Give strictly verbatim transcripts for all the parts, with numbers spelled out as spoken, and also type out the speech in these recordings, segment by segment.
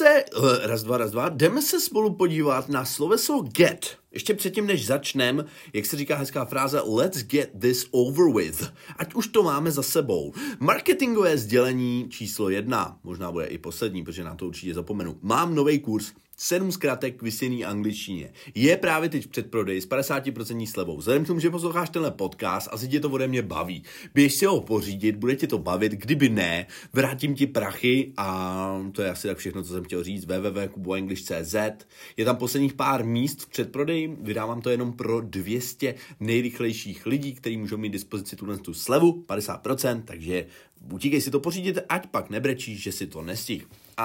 se, raz, dva, raz, dva, jdeme se spolu podívat na sloveso get. Ještě předtím, než začnem, jak se říká hezká fráze, let's get this over with. Ať už to máme za sebou. Marketingové sdělení číslo jedna, možná bude i poslední, protože na to určitě zapomenu. Mám nový kurz, sedm zkratek k vysněný angličtině. Je právě teď v předprodeji s padesát procent slevou. Vzhledem k tomu, že posloucháš tenhle podcast, asi tě to ode mě baví. Běž si ho pořídit, bude tě to bavit, kdyby ne, vrátím ti prachy a to je asi tak všechno, co jsem chtěl říct. w w w tečka kubo english tečka c z. Je tam posledních pár míst v předprodeji, vydávám to jenom pro dvě stě nejrychlejších lidí, kteří můžou mít dispozici tuhle tu slevu, padesát procent, takže utíkej si to pořídit, ať pak nebrečíš, že si to nestihl.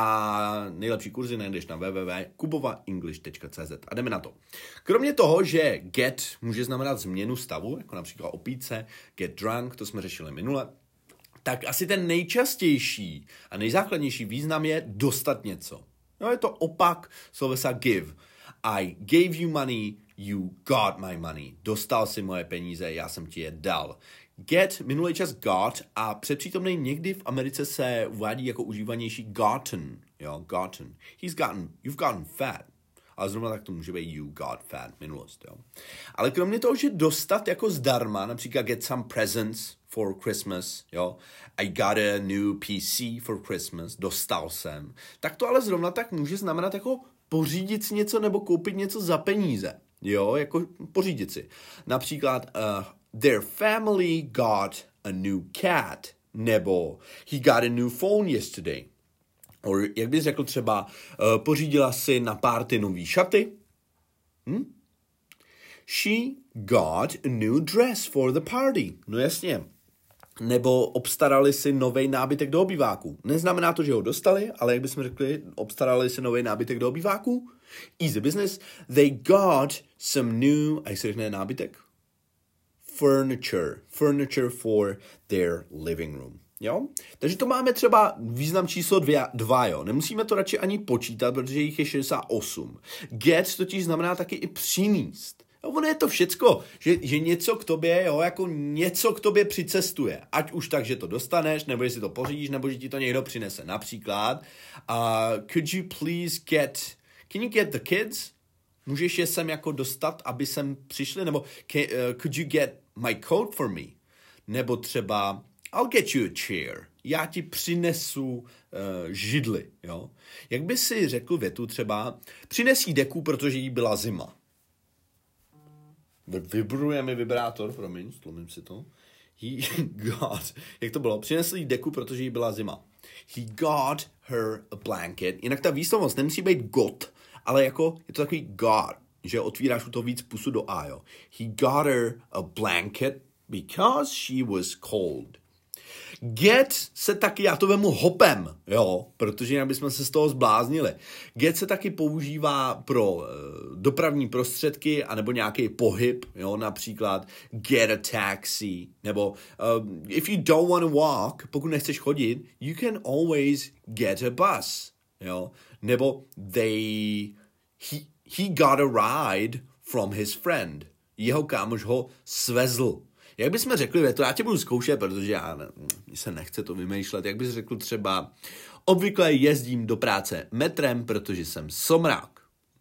A nejlepší kurzy najdeš na w w w tečka kubova english tečka c z. A jdeme na to. Kromě toho, že get může znamenat změnu stavu, jako například opít se, get drunk, to jsme řešili minule, tak asi ten nejčastější a nejzákladnější význam je dostat něco. No, je to opak slovesa give. I gave you money, you got my money. Dostal si moje peníze, já jsem ti je dal. Get, minulý čas got a předpřítomnej někdy v Americe se uvádí jako užívanější gotten. Jo, gotten. He's gotten, you've gotten fat. Ale zrovna tak to může být you got fat, minulost, jo. Ale kromě toho, že dostat jako zdarma, například get some presents for Christmas, jo. I got a new P C for Christmas, dostal jsem. Tak to ale zrovna tak může znamenat jako pořídit si něco nebo koupit něco za peníze. Jo, jako pořídit si. Například uh, their family got a new cat, nebo he got a new phone yesterday. Or, jak bys řekl třeba, uh, pořídila si na párty nový šaty. Hm? She got a new dress for the party. No jasně. Nebo obstarali si nový nábytek do obýváku. Neznamená to, že ho dostali, ale jak bychom řekli, obstarali si nový nábytek do obýváku. Easy business. They got some new, a jak se řekne nábytek? Furniture. Furniture for their living room. Jo? Takže to máme třeba význam číslo dvě, dva, jo. Nemusíme to radši ani počítat, protože jich je šedesát osm. Get totiž znamená taky i přinést. Jo, ono je to všecko, že, že něco k tobě, jo, jako něco k tobě přicestuje. Ať už tak, že to dostaneš, nebo že si to pořídíš, nebo že ti to někdo přinese. Například, uh, could you please get, can you get the kids? Můžeš je sem jako dostat, aby sem přišli? Nebo can, uh, could you get my coat for me? Nebo třeba I'll get you a chair. Já ti přinesu uh, židli, jo. Jak by si řekl větu třeba, přines jí deku, protože jí byla zima. Vibruje mi vibrátor, promiň, stlumím si to. He got, jak to bylo? Přinesl jí deku, protože jí byla zima. He got her a blanket. Jinak ta výslovnost nemusí být got, ale jako je to takový got, že otvíráš u toho víc pusu do a, jo. He got her a blanket because she was cold. Get se taky, já to vemu hopem, jo, protože jinak bychom se z toho zbláznili. Get se taky používá pro uh, dopravní prostředky anebo nějaký pohyb, jo, například get a taxi, nebo uh, if you don't want to walk, pokud nechceš chodit, you can always get a bus, jo, nebo they, he, he got a ride from his friend, jeho kámoš ho svezl. Jak bychom řekli, to já tě budu zkoušet, protože já ne, se nechce to vymýšlet. Jak bys řekl třeba, obvykle jezdím do práce metrem, protože jsem somrák.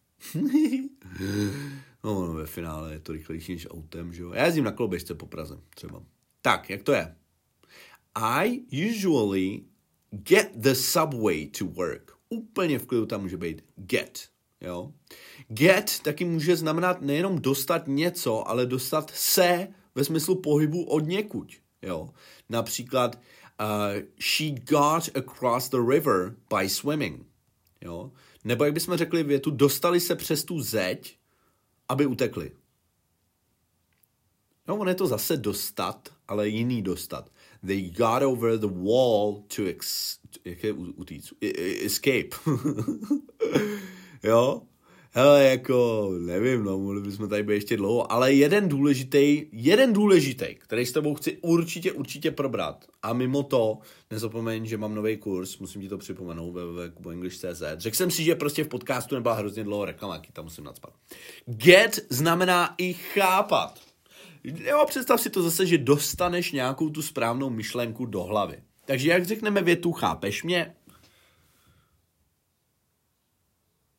No, no, ve finále je to rychlejší než autem, že jo. Já jezdím na koloběžce po Praze třeba. Tak, jak to je? I usually get the subway to work. Úplně v klidu tam může být get, jo. Get taky může znamenat nejenom dostat něco, ale dostat se ve smyslu pohybu od někuď, jo. Například uh, she got across the river by swimming, jo. Nebo jak bychom řekli větu, dostali se přes tu zeď, aby utekli. No, on je to zase dostat, ale jiný dostat. They got over the wall to ex, jak je utíct? Escape. Jo. Hele, jako, nevím, no, mohli bychom tady být ještě dlouho, ale jeden důležitý, jeden důležitý, který s tebou chci určitě, určitě probrat. A mimo to, nezapomeň, že mám nový kurz, musím ti to připomenout, w w w tečka kubo english tečka c z. Řekl jsem si, že prostě v podcastu nebyla hrozně dlouho reklama, tam musím nacpat. Get znamená i chápat. Jo, představ si to zase, že dostaneš nějakou tu správnou myšlenku do hlavy. Takže jak řekneme větu, chápeš mě?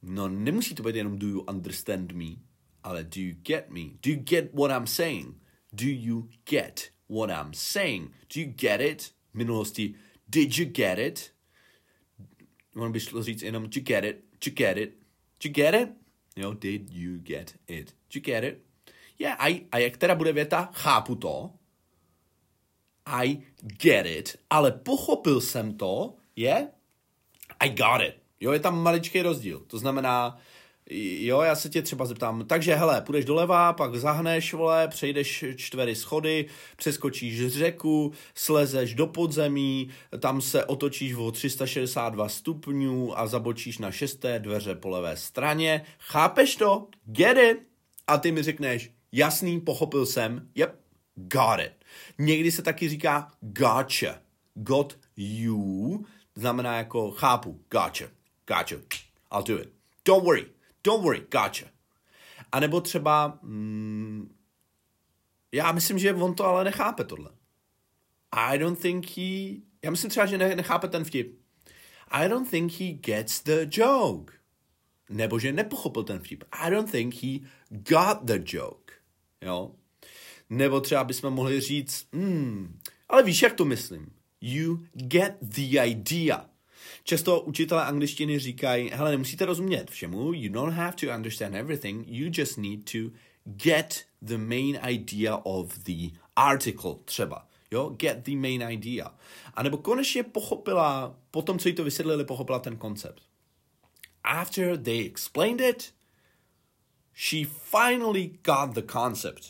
No, nemusí to být jenom do you understand me, ale do you get me? Do you get what I'm saying? Do you get what I'm saying? Do you get it? V minulosti, did you get it? On by šlo říct jenom, did you get it? Did you get it? Did you get it? Jo, did you get it? Did you get it? Yeah, I, a jak teda bude věta? Chápu to. I get it. Ale pochopil jsem to. Je? Yeah? I got it. Jo, je tam maličký rozdíl. To znamená, jo, já se tě třeba zeptám, takže hele, půjdeš doleva, pak zahneš, vole, přejdeš čtyři schody, přeskočíš řeku, slezeš do podzemí, tam se otočíš o tři sta šedesát dva stupňů a zabočíš na šesté dveře po levé straně. Chápeš to? Get it? A ty mi řekneš, jasný, pochopil jsem, yep, got it. Někdy se taky říká gotcha. Got you znamená jako chápu, gotcha, gotcha, I'll do it. Don't worry, don't worry, gotcha. A nebo třeba, mm, já myslím, že on to ale nechápe tohle. I don't think he, já myslím třeba, že ne, nechápe ten vtip. I don't think he gets the joke. Nebo že nepochopil ten vtip. I don't think he got the joke. Jo? Nebo třeba bychom mohli říct, hmm, ale víš, jak to myslím. You get the idea. Často učitelé angličtiny říkají, hele, nemusíte rozumět všemu, you don't have to understand everything, you just need to get the main idea of the article, třeba. Jo, get the main idea. A nebo konečně pochopila, po tom, co jí to vysvětlili, pochopila ten koncept. After they explained it, she finally got the concept.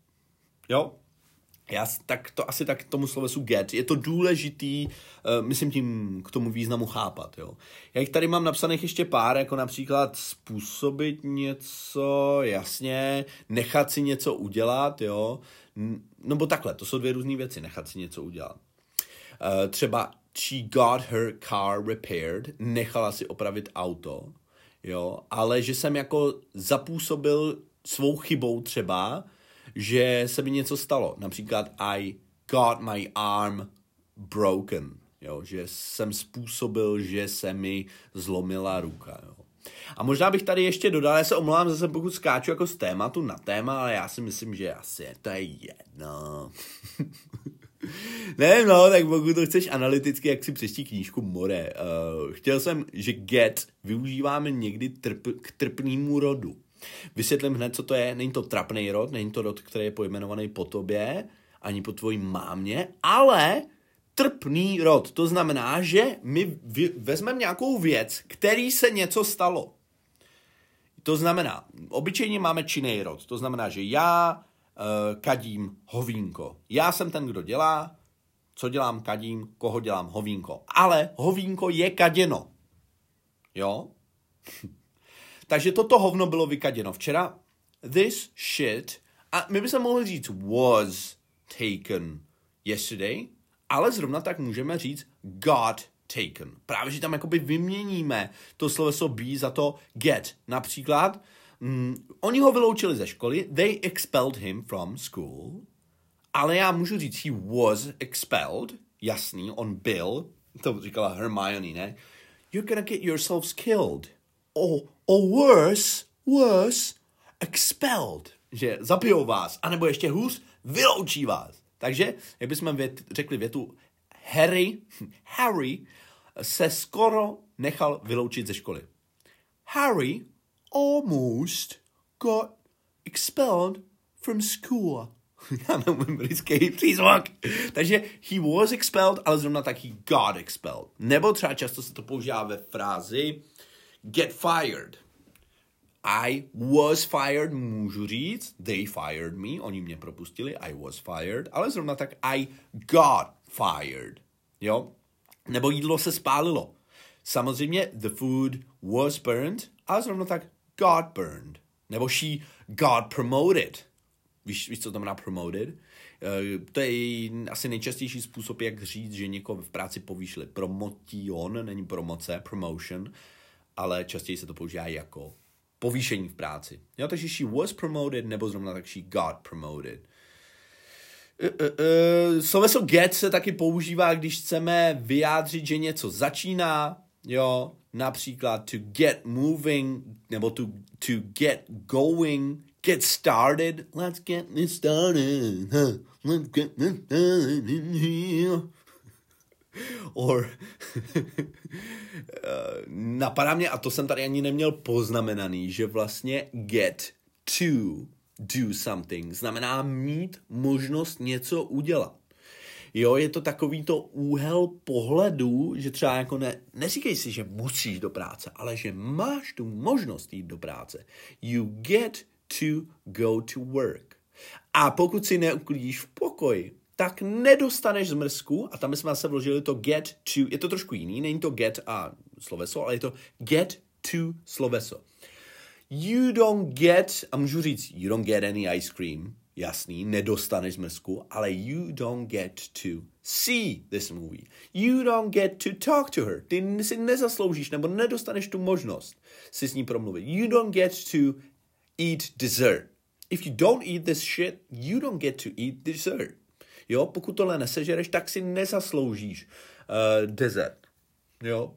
Jo? Já tak to asi tak tomu slovesu get. Je to důležitý, uh, myslím tím k tomu významu chápat. Jo. Já jich tady mám napsaných ještě pár, jako například způsobit něco, jasně, nechat si něco udělat, jo. No bo takhle, to jsou dvě různé věci, nechat si něco udělat. Uh, třeba she got her car repaired, nechala si opravit auto, jo, ale že jsem jako zapůsobil svou chybou třeba, že se mi něco stalo. Například I got my arm broken. Jo? Že jsem způsobil, že se mi zlomila ruka. Jo? A možná bych tady ještě dodal, já se omlouvám zase, pokud skáču jako z tématu na téma, ale já si myslím, že asi to je jedno. Nevím, no, tak pokud to chceš analyticky, jak si přečti knížku More. Uh, chtěl jsem, že get využíváme někdy trp, k trpnému rodu. Vysvětlím hned, co to je. Není to trapný rod, není to rod, který je pojmenovaný po tobě, ani po tvojí mámě, ale trpný rod. To znamená, že my vezmeme nějakou věc, který se něco stalo. To znamená, obyčejně máme činný rod. To znamená, že já uh, kadím hovínko. Já jsem ten, kdo dělá, co dělám, kadím, koho dělám, hovínko. Ale hovínko je kaděno. Jo? Takže toto hovno bylo vykaděno včera. This shit, a my bychom mohli říct was taken yesterday, ale zrovna tak můžeme říct got taken. Právě, že tam jakoby vyměníme to sloveso be za to get. Například, mm, oni ho vyloučili ze školy, they expelled him from school, ale já můžu říct he was expelled, jasný, on byl, to říkala Hermione, ne? You're gonna get yourselves killed. Or, or worse, worse, expelled. Že zabijou vás, anebo ještě hůř, vyloučí vás. Takže, jak bychom vět, řekli větu, Harry, Harry se skoro nechal vyloučit ze školy. Harry almost got expelled from school. Já neumím britský přízvuk. Takže he was expelled, ale zrovna tak he got expelled. Nebo třeba často se to používá ve frázi get fired. I was fired, můžu říct, they fired me, oni mě propustili, I was fired, ale zrovna tak I got fired, jo? Nebo jídlo se spálilo. Samozřejmě the food was burned, ale zrovna tak got burned. Nebo she got promoted. Víš, víš co to znamená promoted? Uh, to je asi nejčastější způsob, jak říct, že někoho v práci povýšili. Promotion, není promoce, promotion, ale častěji se to používá jako povýšení v práci. Jo, takže she was promoted, nebo zrovna tak she got promoted. Uh, uh, uh, sloveso get se taky používá, když chceme vyjádřit, že něco začíná, Jo, například to get moving, nebo to, to get going, get started. Let's get this started. Huh? Let's get this started. Or napadá mě, a to jsem tady ani neměl poznamenaný, že vlastně get to do something znamená mít možnost něco udělat. Jo, je to takový to úhel pohledu, že třeba jako ne, neříkej si, že musíš do práce, ale že máš tu možnost jít do práce. You get to go to work. A pokud si neuklidíš v pokoji, tak nedostaneš zmrzku, a tam jsme se vložili to get to, je to trošku jiný, není to get a sloveso, ale je to get to sloveso. You don't get, a můžu říct, you don't get any ice cream, jasný, nedostaneš zmrzku, ale you don't get to see this movie. You don't get to talk to her. Ty si nezasloužíš, nebo nedostaneš tu možnost si s ní promluvit. You don't get to eat dessert. If you don't eat this shit, you don't get to eat dessert. Jo, pokud tohle nesežereš, tak si nezasloužíš uh, dessert. Jo.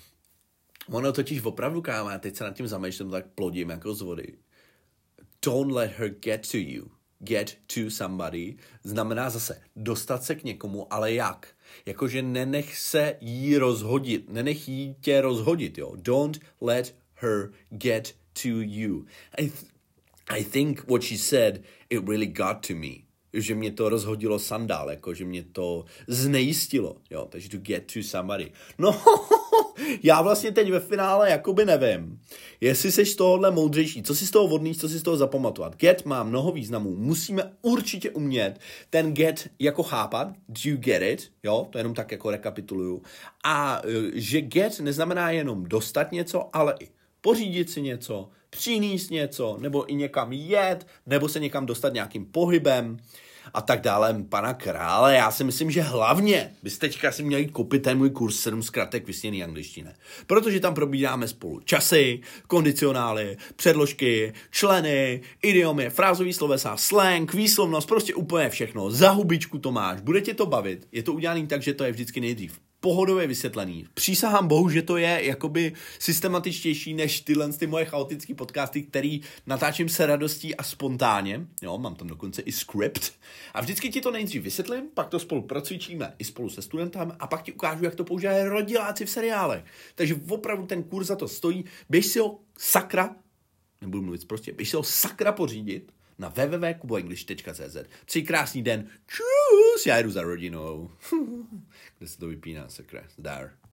Ono totiž opravdu, kámo, já teď se nad tím zamýšlím, tak plodím jako z vody. Don't let her get to you. Get to somebody znamená zase dostat se k někomu, ale jak? Jakože nenech se jí rozhodit, nenech jí tě rozhodit, jo. Don't let her get to you. I, th- I think what she said, it really got to me. Že mě to rozhodilo sandál, jako že mě to znejistilo, jo, takže to get to somebody. No, já vlastně teď ve finále jakoby nevím, jestli seš z tohohle moudřejší, co si z toho vodníš, co si z toho zapamatovat. Get má mnoho významů, musíme určitě umět ten get jako chápat, do you get it, jo, to jenom tak jako rekapituluju. A že get neznamená jenom dostat něco, ale i pořídit si něco, přinést něco, nebo i někam jet, nebo se někam dostat nějakým pohybem a tak dále. Pana krále, já si myslím, že hlavně byste teďka si měli koupit ten můj kurz sedm zkratek vysněný angličtiny. Protože tam probíráme spolu časy, kondicionály, předložky, členy, idiomy, frázový slovesa, slang, výslovnost, prostě úplně všechno. Za hubičku to máš, bude tě to bavit. Je to udělané tak, že to je vždycky nejdřív pohodově vysvětlený. Přísahám bohu, že to je jakoby systematičtější než tyhle ty moje chaotické podcasty, který natáčím se radostí a spontánně. Jo, mám tam dokonce i script. A vždycky ti to nejdřív vysvětlím, pak to spolu procvičíme i spolu se studentami a pak ti ukážu, jak to používají rodiláci v seriálech. Takže opravdu ten kurz za to stojí. Běž si ho sakra, nebudu mluvit prostě, běž si ho sakra pořídit na w w w tečka kubo english tečka c z. Přeji krásný den. Čus, já jdu za rodinou. Kde se to vypíná, sakra. Zdar.